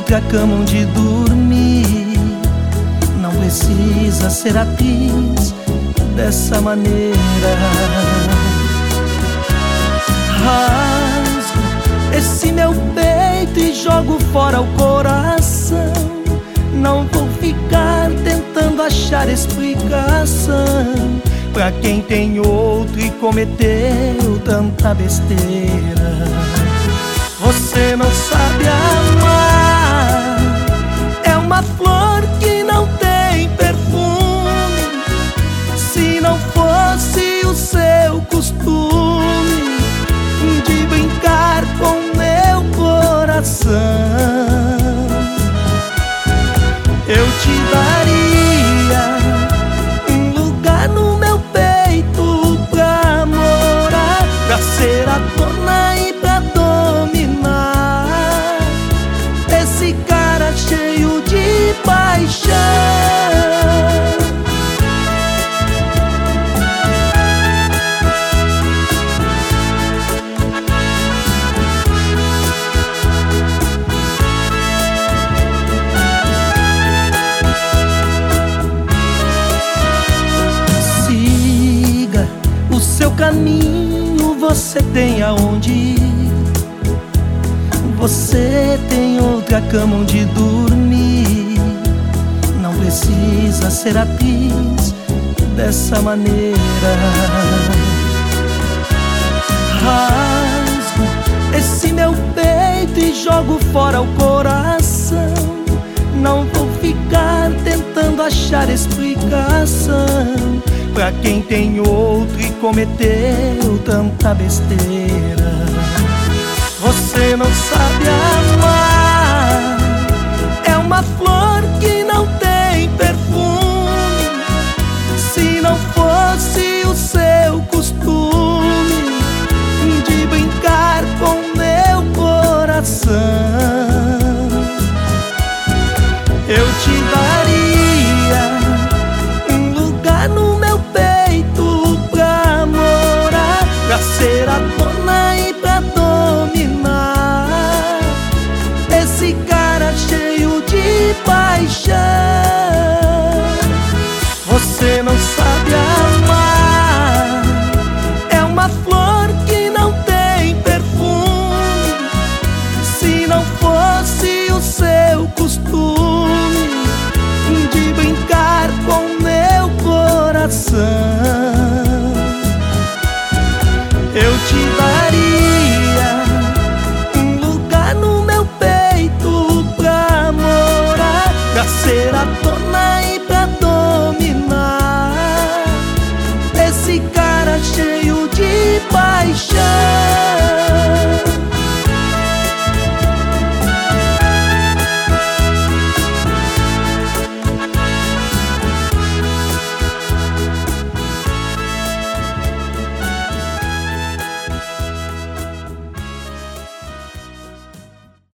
outra cama onde dormir. Não precisa ser atriz dessa maneira. Rasgo esse meu peito e jogo fora o coração. Não vou ficar tentando achar explicação pra quem tem outro e cometeu tanta besteira. Você não sabe amar, é uma flor que não tem perfume. Se não fosse o seu costume de brincar com meu coração, eu te daria um lugar no meu peito pra morar, pra ser a dona e pra dominar esse cara cheio de paixão. O seu caminho, você tem aonde ir. Você tem outra cama onde dormir. Não precisa ser atriz dessa maneira. Rasgo esse meu peito e jogo fora o coração. Não vou ficar tentando achar explicação pra quem tem outro e cometeu tanta besteira. Você não sabe amar, é uma flor que não tem perfume. Se não fosse o seu costume de brincar com meu coração, eu te daria